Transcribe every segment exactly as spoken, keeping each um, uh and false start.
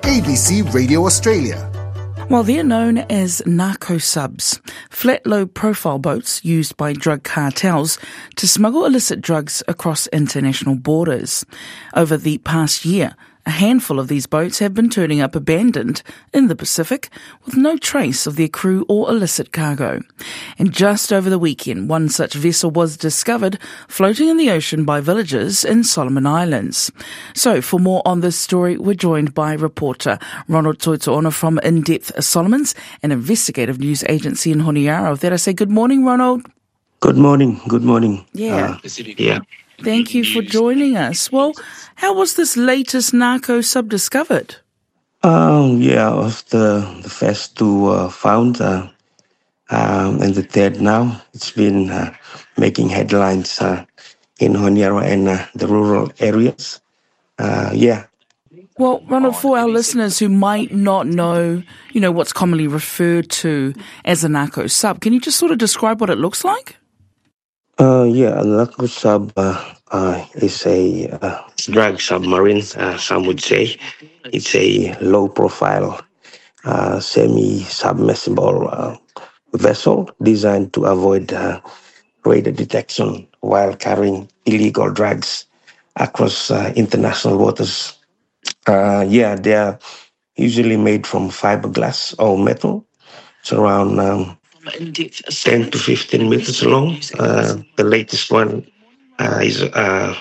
A B C Radio Australia. Well, they're known as narco subs, flat, low-profile boats used by drug cartels to smuggle illicit drugs across international borders. Over the past year, a handful of these boats have been turning up abandoned in the Pacific with no trace of their crew or illicit cargo. And just over the weekend, one such vessel was discovered floating in the ocean by villagers in Solomon Islands. So for more on this story, we're joined by reporter Ronald Toito'ona from In Depth Solomons, an investigative news agency in Honiara. With that, I say good morning, Ronald. Good morning. Good morning. Yeah. Uh, yeah. Thank you for joining us. Well, how was this latest narco sub discovered? Um, yeah, of the, the first two uh, found, uh, um, and the third now, it's been uh, making headlines uh, in Honiara and uh, the rural areas. Uh, yeah. Well, Ronald, for our listeners who might not know, you know, what's commonly referred to as a narco sub, can you just sort of describe what it looks like? Uh, yeah, a narco sub uh, uh, is a uh, drug submarine, uh, some would say. It's a low-profile, uh, semi-submersible uh, vessel designed to avoid uh, radar detection while carrying illegal drugs across uh, international waters. Uh, yeah, they are usually made from fiberglass or metal. It's around um, ten to fifteen meters long. Uh, the latest one uh, is uh,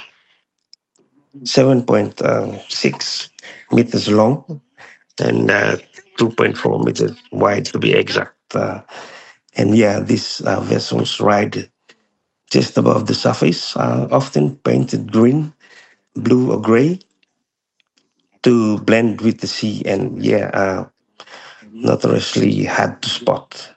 seven point six meters long and uh, two point four meters wide to be exact. Uh, and yeah, these uh, vessels ride just above the surface, uh, often painted green, blue or gray to blend with the sea, and yeah, uh, notoriously hard to spot.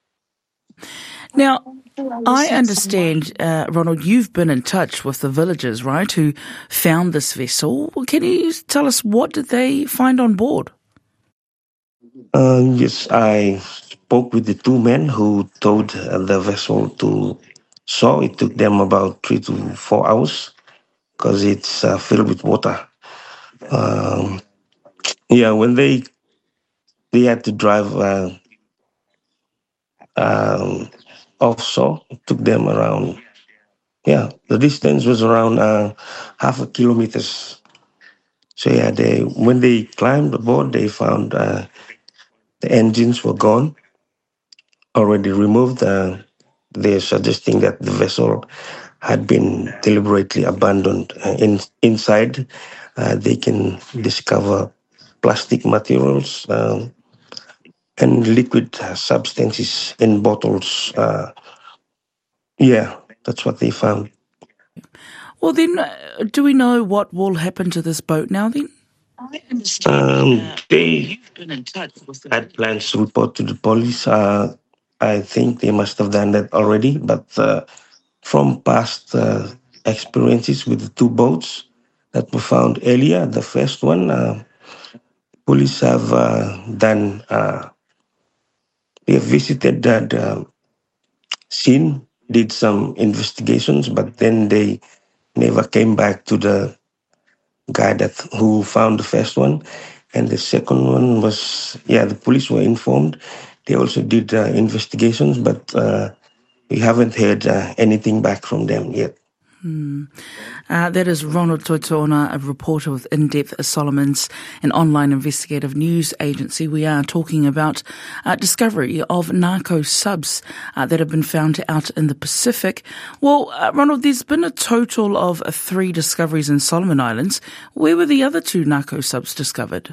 Now, I understand, uh, Ronald, you've been in touch with the villagers, right, who found this vessel. Well, can you tell us what did they find on board? Uh, yes, I spoke with the two men who towed uh, the vessel to shore. It took them about three to four hours because it's uh, filled with water. Um, yeah, when they they had to drive uh, um, offshore, it took them around, yeah, the distance was around uh, half a kilometers. So yeah, they when they climbed aboard, they found uh, the engines were gone, already removed. Uh, they're suggesting that the vessel had been deliberately abandoned. Uh, in, inside, uh, they can discover plastic materials um, and liquid substances in bottles. Uh, yeah, that's what they found. Well, then, uh, do we know what will happen to this boat now, then? Um, they had plans to report to the police. Uh, I think they must have done that already, but uh, from past uh, experiences with the two boats that were found earlier, the first one, uh, police have uh, done, uh, they have visited that uh, scene, did some investigations, but then they never came back to the guy that who found the first one. And the second one was, yeah, the police were informed. They also did uh, investigations, but uh, we haven't heard uh, anything back from them yet. Hmm. Uh, that is Ronald Toito'ona, a reporter with In Depth Solomons, an online investigative news agency. We are talking about uh, discovery of narco subs uh, that have been found out in the Pacific. Well, uh, Ronald, there's been a total of uh, three discoveries in Solomon Islands. Where were the other two narco subs discovered?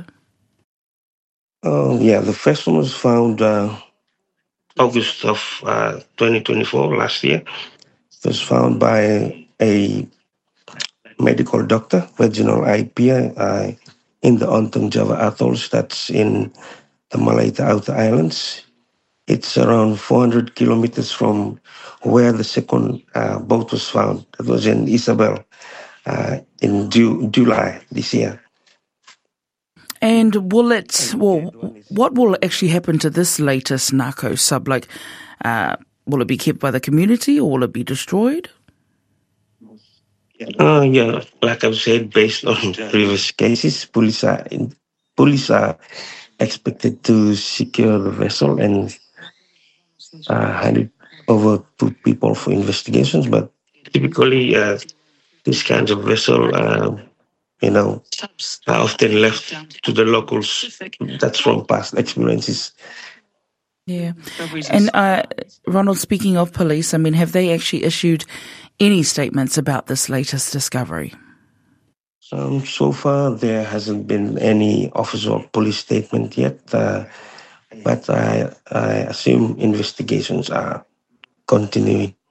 Oh, yeah, the first one was found uh, August of uh, twenty twenty-four, last year. It was found by a medical doctor, Reginald Aipia, uh, in the Ontong Java Atolls, that's in the Malaita Outer Islands. It's around four hundred kilometers from where the second uh, boat was found. That was in Isabel uh, in Ju- July this year. And will it, well, what will actually happen to this latest narco sub? Like, uh, will it be kept by the community or will it be destroyed? Uh, yeah, like I've said, based on previous cases, police are in, police are expected to secure the vessel and uh, hand it over to people for investigations. But typically, uh, these kinds of vessel, uh, you know, are often left to the locals. That's from past experiences. Yeah. And uh, Ronald, speaking of police, I mean, have they actually issued any statements about this latest discovery? Um, so far, there hasn't been any official police statement yet, uh, but I, I assume investigations are continuing.